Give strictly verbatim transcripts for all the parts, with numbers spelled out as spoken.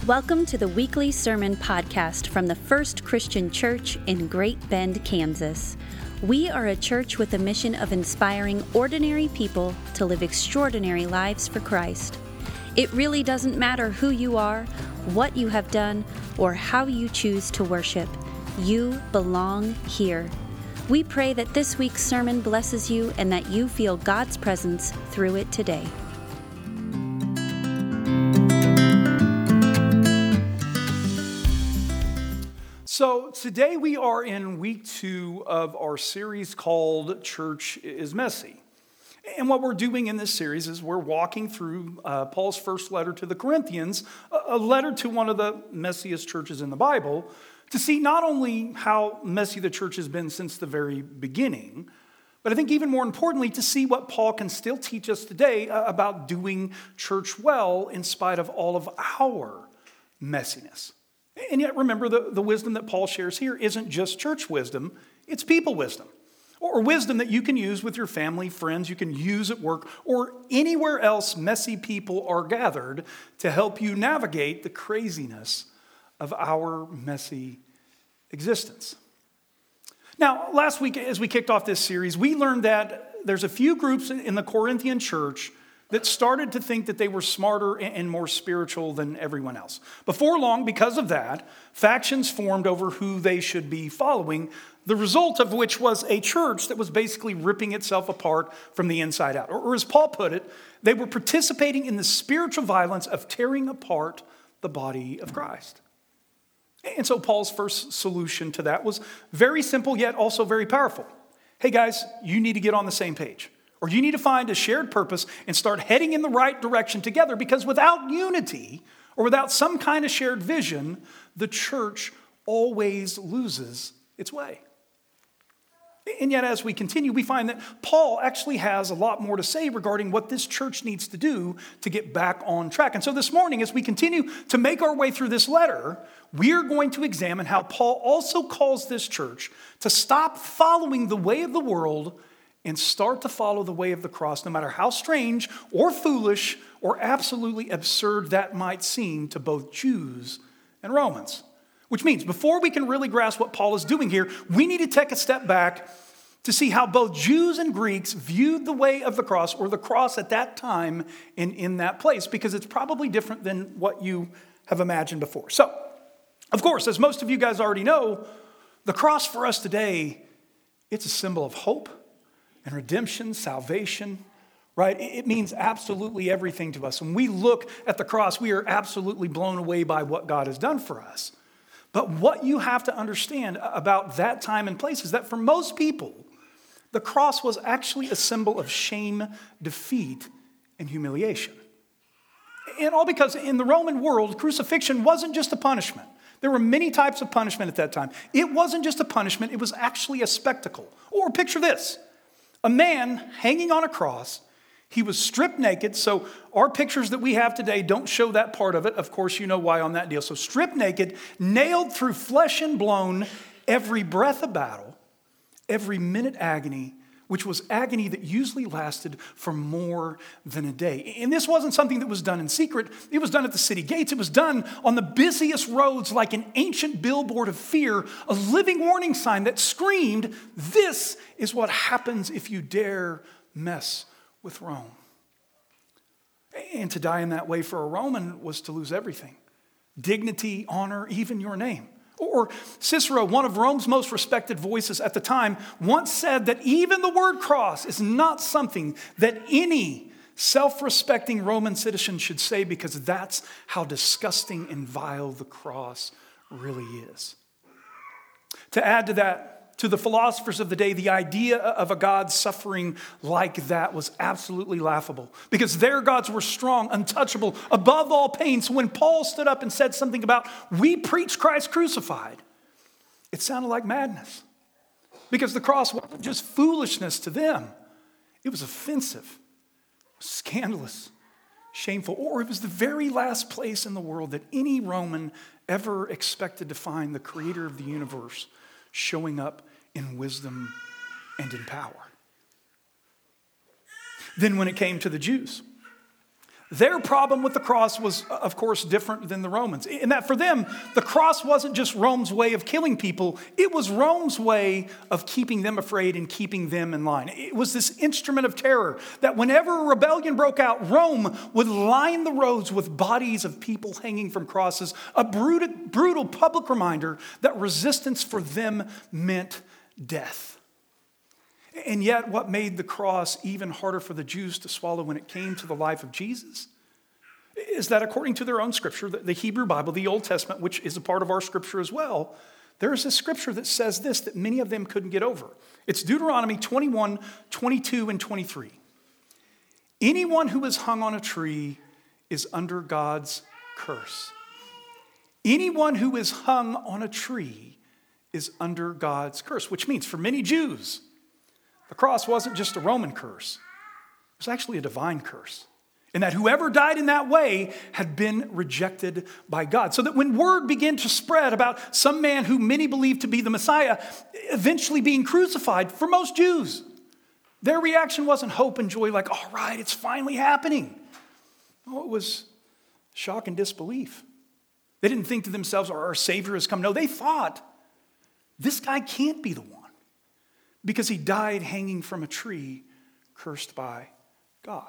Welcome to the weekly sermon podcast from the First Christian Church in Great Bend, Kansas. We are a church with a mission of inspiring ordinary people to live extraordinary lives for Christ. It really doesn't matter who you are, what you have done, or how you choose to worship. You belong here. We pray that this week's sermon blesses you and that you feel God's presence through it today. So today we are in week two of our series called Church is Messy. And what we're doing in this series is we're walking through uh, Paul's first letter to the Corinthians, a letter to one of the messiest churches in the Bible, to see not only how messy the church has been since the very beginning, but I think even more importantly, to see what Paul can still teach us today uh, about doing church well in spite of all of our messiness. And yet remember, the, the wisdom that Paul shares here isn't just church wisdom, it's people wisdom. Or wisdom that you can use with your family, friends, you can use at work, or anywhere else messy people are gathered to help you navigate the craziness of our messy existence. Now, last week as we kicked off this series, we learned that there's a few groups in the Corinthian church that started to think that they were smarter and more spiritual than everyone else. Before long, because of that, factions formed over who they should be following, the result of which was a church that was basically ripping itself apart from the inside out. Or, or as Paul put it, they were participating in the spiritual violence of tearing apart the body of Christ. And so Paul's first solution to that was very simple, yet also very powerful. Hey guys, you need to get on the same page. Or you need to find a shared purpose and start heading in the right direction together, because without unity or without some kind of shared vision, the church always loses its way. And yet as we continue, we find that Paul actually has a lot more to say regarding what this church needs to do to get back on track. And so this morning, as we continue to make our way through this letter, we're going to examine how Paul also calls this church to stop following the way of the world and start to follow the way of the cross, no matter how strange or foolish or absolutely absurd that might seem to both Jews and Romans. Which means before we can really grasp what Paul is doing here, we need to take a step back to see how both Jews and Greeks viewed the way of the cross, or the cross at that time and in that place, because it's probably different than what you have imagined before. So, of course, as most of you guys already know, the cross for us today, it's a symbol of hope and redemption, salvation, right? It means absolutely everything to us. When we look at the cross, we are absolutely blown away by what God has done for us. But what you have to understand about that time and place is that for most people, the cross was actually a symbol of shame, defeat, and humiliation. And all because in the Roman world, crucifixion wasn't just a punishment. There were many types of punishment at that time. It wasn't just a punishment, it was actually a spectacle. Or picture this. A man hanging on a cross, he was stripped naked. So our pictures that we have today don't show that part of it. Of course, you know why on that deal. So stripped naked, nailed through flesh and bone, every breath of battle, every minute agony, which was agony that usually lasted for more than a day. And this wasn't something that was done in secret. It was done at the city gates. It was done on the busiest roads like an ancient billboard of fear, a living warning sign that screamed, "This is what happens if you dare mess with Rome." And to die in that way for a Roman was to lose everything. Dignity, honor, even your name. Or Cicero, one of Rome's most respected voices at the time, once said that even the word cross is not something that any self-respecting Roman citizen should say, because that's how disgusting and vile the cross really is. To add to that, to the philosophers of the day, the idea of a God suffering like that was absolutely laughable, because their gods were strong, untouchable, above all pain. So when Paul stood up and said something about, "We preach Christ crucified," it sounded like madness, because the cross wasn't just foolishness to them. It was offensive, scandalous, shameful, or it was the very last place in the world that any Roman ever expected to find the creator of the universe showing up in wisdom and in power. Then when it came to the Jews, Their problem with the cross was, of course, different than the Romans. In that for them, the cross wasn't just Rome's way of killing people. It was Rome's way of keeping them afraid and keeping them in line. It was this instrument of terror that whenever a rebellion broke out, Rome would line the roads with bodies of people hanging from crosses, a brutal, brutal public reminder that resistance for them meant death. And yet, what made the cross even harder for the Jews to swallow when it came to the life of Jesus is that according to their own scripture, the Hebrew Bible, the Old Testament, which is a part of our scripture as well, there is a scripture that says this that many of them couldn't get over. It's Deuteronomy twenty-one, twenty-two, and twenty-three. Anyone who is hung on a tree is under God's curse. Anyone who is hung on a tree is under God's curse, which means for many Jews, the cross wasn't just a Roman curse. It was actually a divine curse. And that whoever died in that way had been rejected by God. So that when word began to spread about some man who many believed to be the Messiah eventually being crucified, for most Jews, their reaction wasn't hope and joy like, all right, it's finally happening. No, it was shock and disbelief. They didn't think to themselves, our Savior has come. No, they thought, this guy can't be the one, because he died hanging from a tree, cursed by God.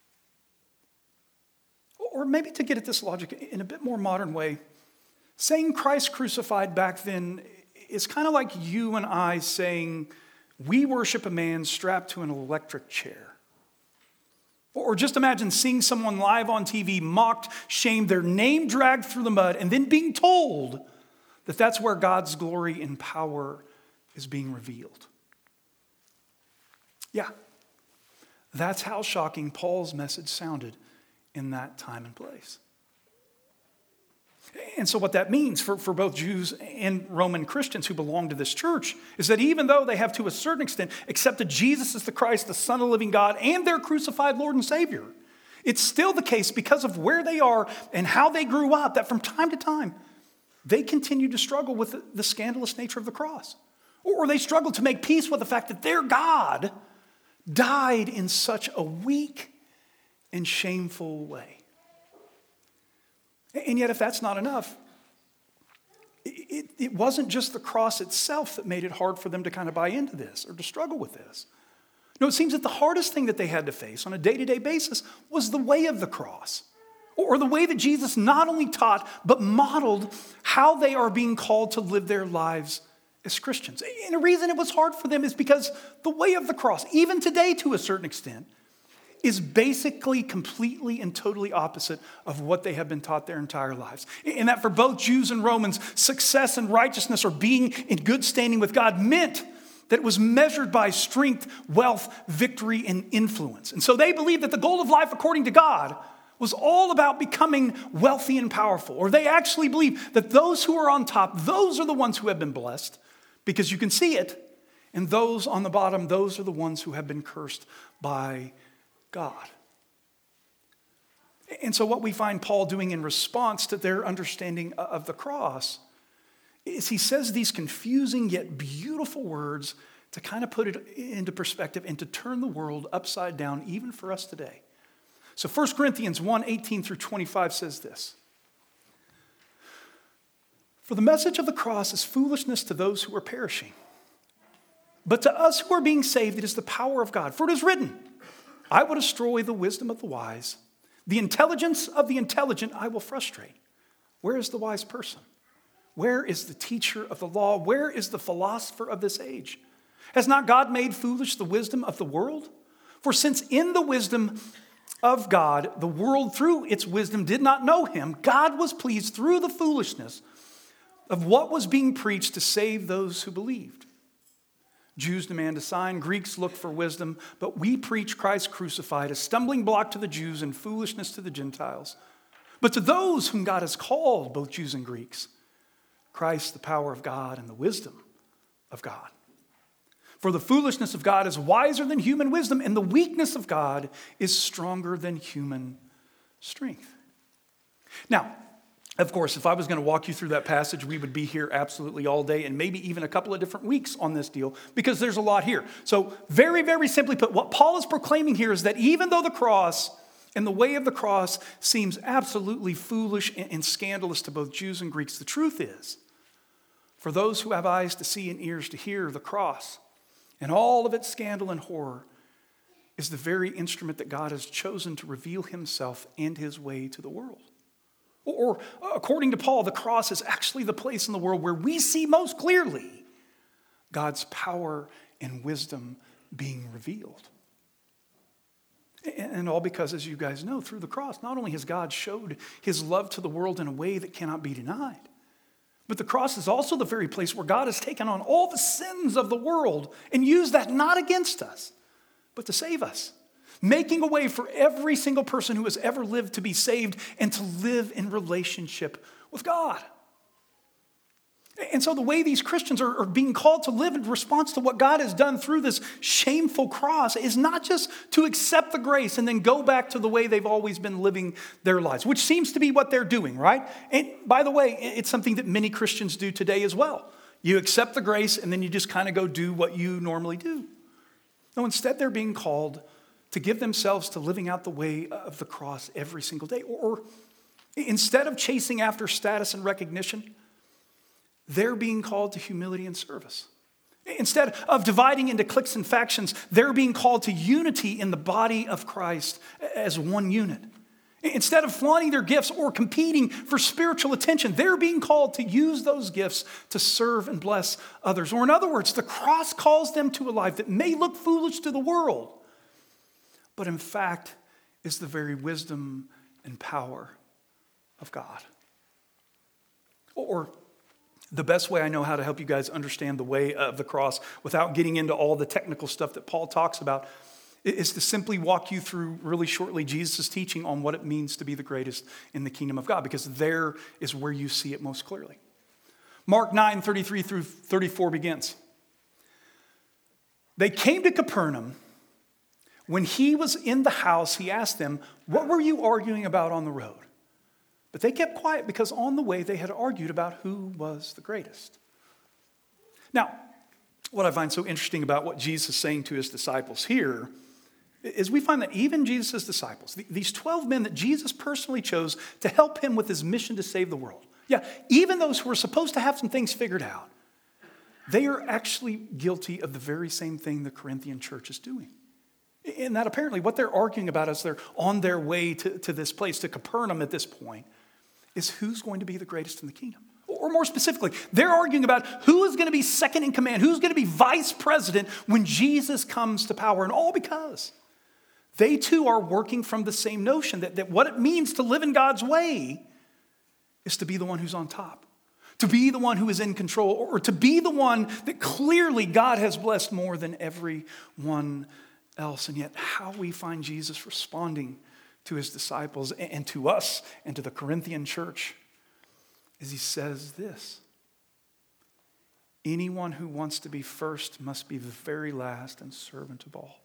Or maybe to get at this logic in a bit more modern way, saying Christ crucified back then is kind of like you and I saying we worship a man strapped to an electric chair. Or just imagine seeing someone live on T V, mocked, shamed, their name dragged through the mud, and then being told that that's where God's glory and power is being revealed. Yeah, that's how shocking Paul's message sounded in that time and place. And so what that means for, for both Jews and Roman Christians who belong to this church is that even though they have to a certain extent accepted Jesus as the Christ, the Son of the living God, and their crucified Lord and Savior, it's still the case because of where they are and how they grew up that from time to time they continue to struggle with the, the scandalous nature of the cross. Or they struggle to make peace with the fact that their God died in such a weak and shameful way. And yet, if that's not enough, it, it wasn't just the cross itself that made it hard for them to kind of buy into this or to struggle with this. No, it seems that the hardest thing that they had to face on a day-to-day basis was the way of the cross, or the way that Jesus not only taught, but modeled how they are being called to live their lives as Christians. And the reason it was hard for them is because the way of the cross, even today to a certain extent, is basically completely and totally opposite of what they have been taught their entire lives. And that for both Jews and Romans, success and righteousness or being in good standing with God meant that it was measured by strength, wealth, victory, and influence. And so they believed that the goal of life according to God was all about becoming wealthy and powerful. Or they actually believe that those who are on top, those are the ones who have been blessed, because you can see it. And those on the bottom, those are the ones who have been cursed by God. And so what we find Paul doing in response to their understanding of the cross is he says these confusing yet beautiful words to kind of put it into perspective and to turn the world upside down even for us today. So First Corinthians one, eighteen through twenty-five says this. For the message of the cross is foolishness to those who are perishing. But to us who are being saved, it is the power of God. For it is written, I will destroy the wisdom of the wise. The intelligence of the intelligent I will frustrate. Where is the wise person? Where is the teacher of the law? Where is the philosopher of this age? Has not God made foolish the wisdom of the world? For since in the wisdom of God, the world through its wisdom did not know him, God was pleased through the foolishness of what was being preached to save those who believed. Jews demand a sign, Greeks look for wisdom, but we preach Christ crucified, a stumbling block to the Jews and foolishness to the Gentiles. But to those whom God has called, both Jews and Greeks, Christ, the power of God and the wisdom of God. For the foolishness of God is wiser than human wisdom, and the weakness of God is stronger than human strength. Now, of course, if I was going to walk you through that passage, we would be here absolutely all day and maybe even a couple of different weeks on this deal because there's a lot here. So very, very simply put, what Paul is proclaiming here is that even though the cross And the way of the cross seems absolutely foolish and scandalous to both Jews and Greeks. The truth is, for those who have eyes to see and ears to hear, the cross and all of its scandal and horror is the very instrument that God has chosen to reveal himself and his way to the world. Or, according to Paul, the cross is actually the place in the world where we see most clearly God's power and wisdom being revealed. And all because, as you guys know, through the cross, not only has God showed his love to the world in a way that cannot be denied, but the cross is also the very place where God has taken on all the sins of the world and used that not against us, but to save us, making a way for every single person who has ever lived to be saved and to live in relationship with God. And so the way these Christians are, are being called to live in response to what God has done through this shameful cross is not just to accept the grace and then go back to the way they've always been living their lives, which seems to be what they're doing, right? And by the way, it's something that many Christians do today as well. You accept the grace and then you just kind of go do what you normally do. No, instead they're being called to give themselves to living out the way of the cross every single day. Or, or instead of chasing after status and recognition, they're being called to humility and service. Instead of dividing into cliques and factions, they're being called to unity in the body of Christ as one unit. Instead of flaunting their gifts or competing for spiritual attention, they're being called to use those gifts to serve and bless others. Or in other words, the cross calls them to a life that may look foolish to the world, but in fact is the very wisdom and power of God. Or the best way I know how to help you guys understand the way of the cross without getting into all the technical stuff that Paul talks about is to simply walk you through really shortly Jesus' teaching on what it means to be the greatest in the kingdom of God, because there is where you see it most clearly. Mark nine, thirty-three through thirty-four begins. They came to Capernaum. When he was in the house, he asked them, "What were you arguing about on the road?" But they kept quiet because on the way they had argued about who was the greatest. Now, what I find so interesting about what Jesus is saying to his disciples here is we find that even Jesus' disciples, these twelve men that Jesus personally chose to help him with his mission to save the world, yeah, even those who are supposed to have some things figured out, they are actually guilty of the very same thing the Corinthian church is doing. In that apparently what they're arguing about as they're on their way to, to this place, to Capernaum at this point, is who's going to be the greatest in the kingdom. Or more specifically, they're arguing about who is going to be second in command, who's going to be vice president when Jesus comes to power. And all because they too are working from the same notion that, that what it means to live in God's way is to be the one who's on top, to be the one who is in control, or to be the one that clearly God has blessed more than everyone else. And yet how we find Jesus responding to his disciples and to us and to the Corinthian church is he says this: anyone who wants to be first must be the very last and servant of all.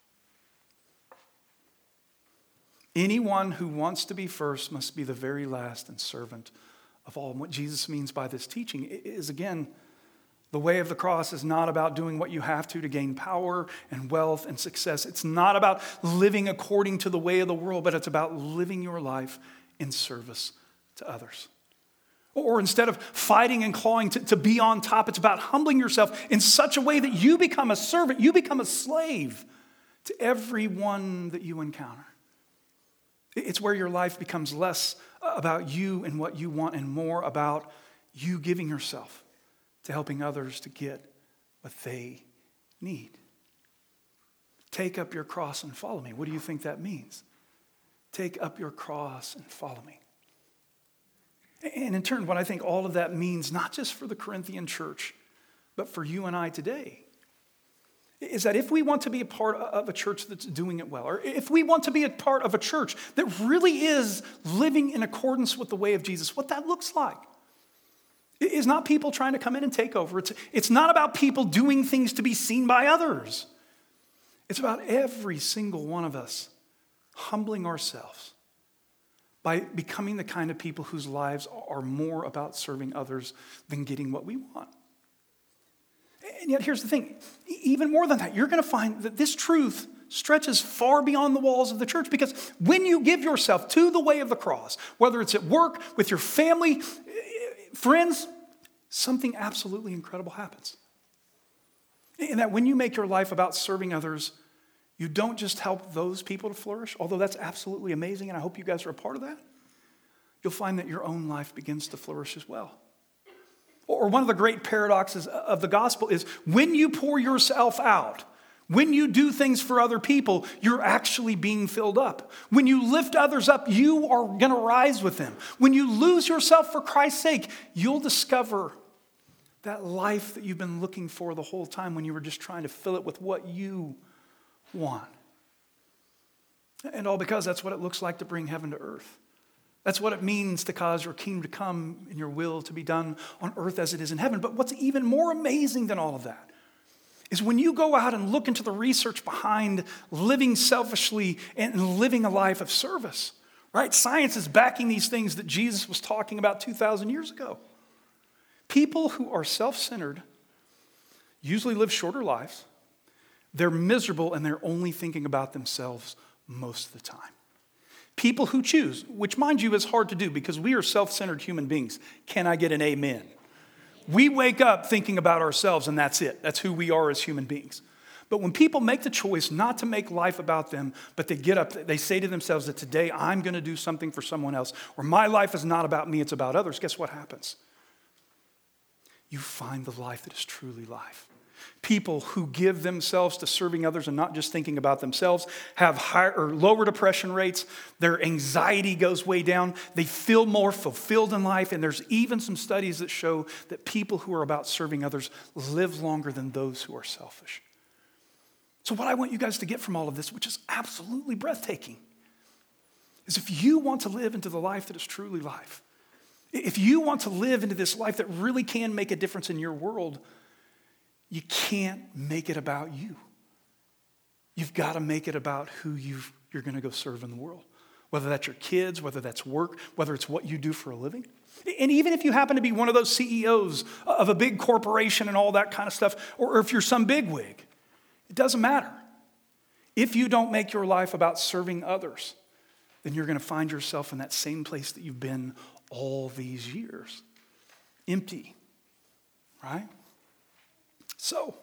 Anyone who wants to be first must be the very last and servant of all. And what Jesus means by this teaching is, again, the way of the cross is not about doing what you have to to gain power and wealth and success. It's not about living according to the way of the world, but it's about living your life in service to others. Or instead of fighting and clawing to, to be on top, it's about humbling yourself in such a way that you become a servant, you become a slave to everyone that you encounter. It's where your life becomes less about you and what you want and more about you giving yourself to helping others to get what they need. Take up your cross and follow me. What do you think that means? Take up your cross and follow me. And in turn, what I think all of that means, not just for the Corinthian church, but for you and I today, is that if we want to be a part of a church that's doing it well, or if we want to be a part of a church that really is living in accordance with the way of Jesus, what that looks like is not people trying to come in and take over. It's, it's not about people doing things to be seen by others. It's about every single one of us humbling ourselves by becoming the kind of people whose lives are more about serving others than getting what we want. And yet here's the thing, even more than that, you're going to find that this truth stretches far beyond the walls of the church, because when you give yourself to the way of the cross, whether it's at work, with your family, friends, something absolutely incredible happens. And that when you make your life about serving others, you don't just help those people to flourish, although that's absolutely amazing, and I hope you guys are a part of that. You'll find that your own life begins to flourish as well. Or one of the great paradoxes of the gospel is when you pour yourself out, when you do things for other people, you're actually being filled up. When you lift others up, you are going to rise with them. When you lose yourself for Christ's sake, you'll discover that life that you've been looking for the whole time when you were just trying to fill it with what you want. And all because that's what it looks like to bring heaven to earth. That's what it means to cause your kingdom to come and your will to be done on earth as it is in heaven. But what's even more amazing than all of that is when you go out and look into the research behind living selfishly and living a life of service, right? Science is backing these things that Jesus was talking about two thousand years ago. People who are self-centered usually live shorter lives. They're miserable and they're only thinking about themselves most of the time. People who choose, which mind you is hard to do because we are self-centered human beings. Can I get an amen? We wake up thinking about ourselves and that's it. That's who we are as human beings. But when people make the choice not to make life about them, but they get up, they say to themselves that today I'm going to do something for someone else, or my life is not about me, it's about others, guess what happens? You find the life that is truly life. People who give themselves to serving others and not just thinking about themselves have higher or lower depression rates. Their anxiety goes way down. They feel more fulfilled in life. And there's even some studies that show that people who are about serving others live longer than those who are selfish. So what I want you guys to get from all of this, which is absolutely breathtaking, is if you want to live into the life that is truly life, if you want to live into this life that really can make a difference in your world, you can't make it about you. You've got to make it about who you've, you're going to go serve in the world. Whether that's your kids, whether that's work, whether it's what you do for a living. And even if you happen to be one of those C E Os of a big corporation and all that kind of stuff, or if you're some bigwig, it doesn't matter. If you don't make your life about serving others, then you're going to find yourself in that same place that you've been all these years. Empty, right? So,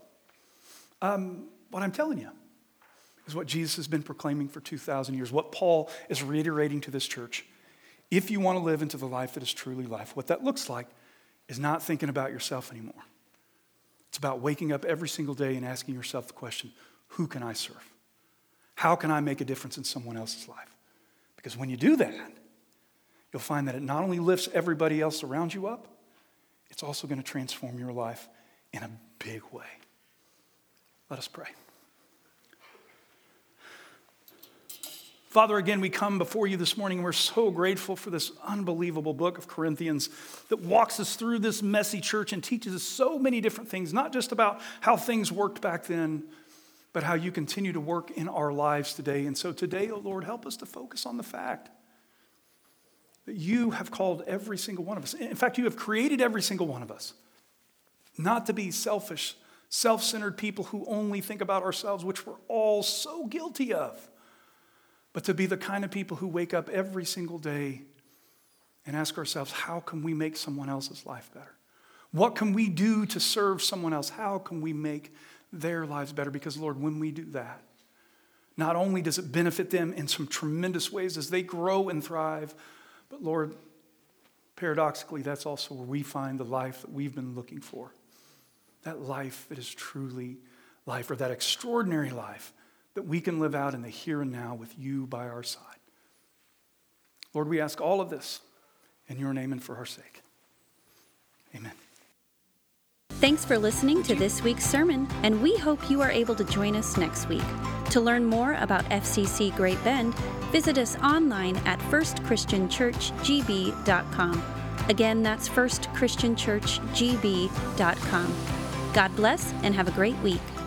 um, what I'm telling you is what Jesus has been proclaiming for two thousand years, what Paul is reiterating to this church. If you want to live into the life that is truly life, what that looks like is not thinking about yourself anymore. It's about waking up every single day and asking yourself the question, who can I serve? How can I make a difference in someone else's life? Because when you do that, you'll find that it not only lifts everybody else around you up, it's also going to transform your life in a big way. Let us pray. Father, again, we come before you this morning and we're so grateful for this unbelievable book of Corinthians that walks us through this messy church and teaches us so many different things, not just about how things worked back then, but how you continue to work in our lives today. And so today, oh Lord, help us to focus on the fact that you have called every single one of us. In fact, you have created every single one of us not to be selfish, self-centered people who only think about ourselves, which we're all so guilty of, but to be the kind of people who wake up every single day and ask ourselves, how can we make someone else's life better? What can we do to serve someone else? How can we make their lives better? Because, Lord, when we do that, not only does it benefit them in some tremendous ways as they grow and thrive, but, Lord, paradoxically, that's also where we find the life that we've been looking for. That life that is truly life, or that extraordinary life that we can live out in the here and now with you by our side. Lord, we ask all of this in your name and for our sake. Amen. Thanks for listening to this week's sermon, and we hope you are able to join us next week. To learn more about F C C Great Bend, visit us online at first christian church g b dot com. Again, that's first christian church g b dot com. God bless and have a great week.